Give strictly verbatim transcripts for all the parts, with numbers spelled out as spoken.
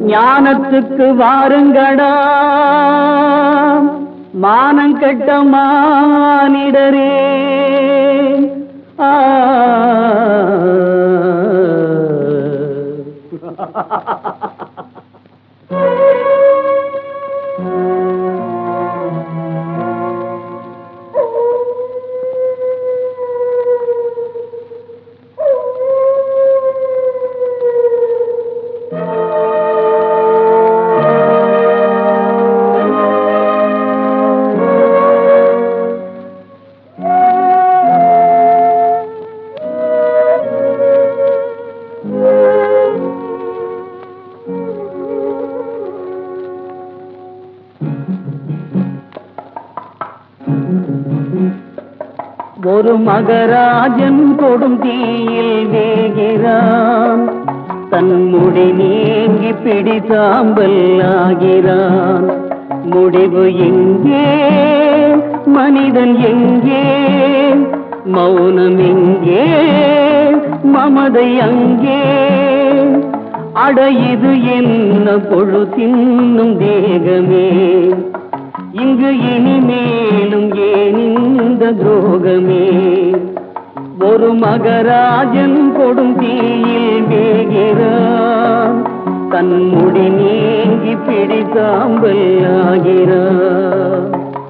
ஞானத்துக்கு வாருங்கடா மானங்கெட்ட மானிடரே. ஆ ஒரு மகராஜன் கொடும் தீயில் வேகிறான், தன் முடி நீங்கி பிடி சாம்பல் ஆகிறான். முடிவு எங்கே, மனிதன் எங்கே, மௌனம் எங்கே, மமதை அங்கே. அடையுது என்ன பொழுதின்னும் தேகமே, இங்கு இனிமேலும் ஏன் இந்த துரோகமே. ஒரு மகராஜன் கொடும் தீயில் வேகிறான், தன் முடி நீங்கி பிடி சாம்பல் ஆகிறான்.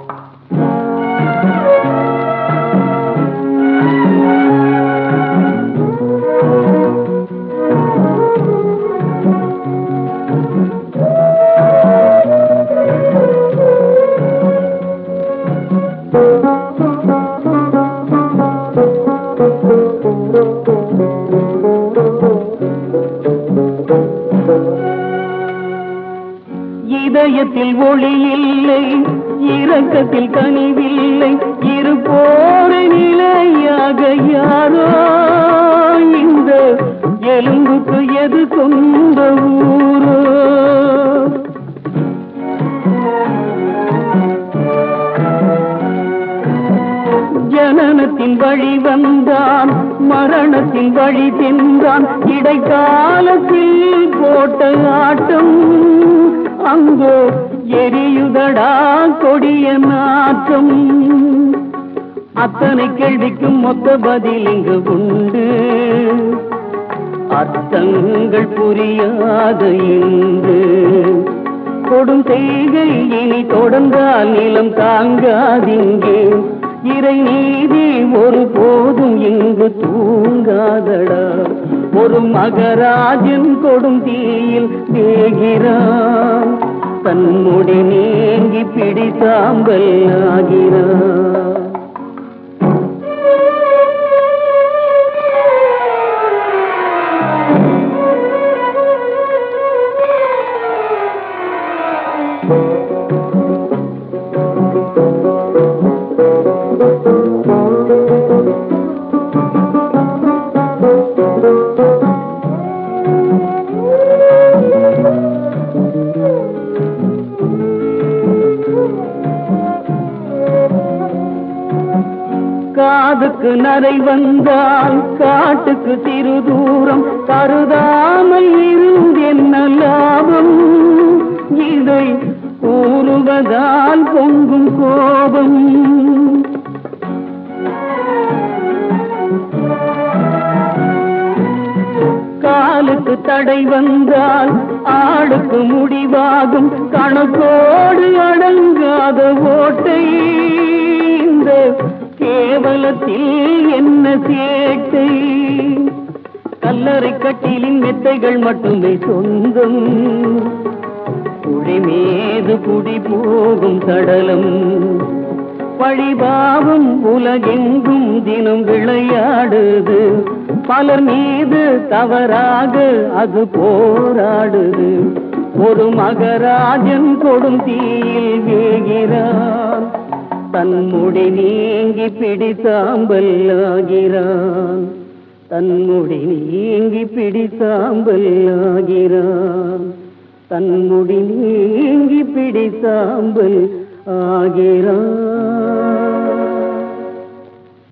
இதயத்தில் ஒளி இல்லை, இரக்கத்தில் கனிவில்லை, இருப்போர் நிலையாக யாரோ இந்த எலும்புக்கு எது சொந்த ஊரோ. ஜனனத்தின் வழி வந்தான், மரணத்தின் வழி சென்றான். இடைக்காலத்தில் போட்ட ஆட்டம் அங்கோ எரியுதடா கொடிய நாற்றம். அத்தனை கேள்விக்கும் மொத்த பதில் இங்கு உண்டு, அர்த்தங்கள் புரியாத இன்று. கொடும் செய்கை இனி தொடர்ந்தால் நிலம் தாங்காதிங்கே. இறை நீதி ஒரு போதும் இங்கு தூங்காதடா. ஒரு மகராஜன் கொடும் தீயில் வேகிறான், தன் முடி நீங்கி பிடி சாம்பல் ஆகிறான். காதுக்கு நரை வந்தால் காட்டுக்கு சிறு தூரம், கருதாமல் இருந்தென்ன லாபம். இதை கூறுவதால் பொங்கும் கோபம். காலுக்கு தடை வந்தால் ஆளுக்கு முடிவாகும், கணக்கோடு அடங்காத ஓட்டை. இந்த கேவலத்தில் என்ன சேட்டை, கல்லறை கட்டிலின் மெத்தைகள் மட்டுமே சொந்தம். குழி மீது குடி போகும் சடலம், பழிபாவம் உலகெங்கும் தினம் விளையாடுது. பலர் மீது தவறாக அது போராடுது. ஒரு மகராஜன் கொடும் தீயில் வேகிறான், தன் முடி நீங்கி பிடி சாம்பல் ஆகிறான். தன் முடி நீங்கி பிடி சாம்பல் ஆகிறான். தன் முடி நீங்கி பிடி சாம்பல் ஆகிறான்.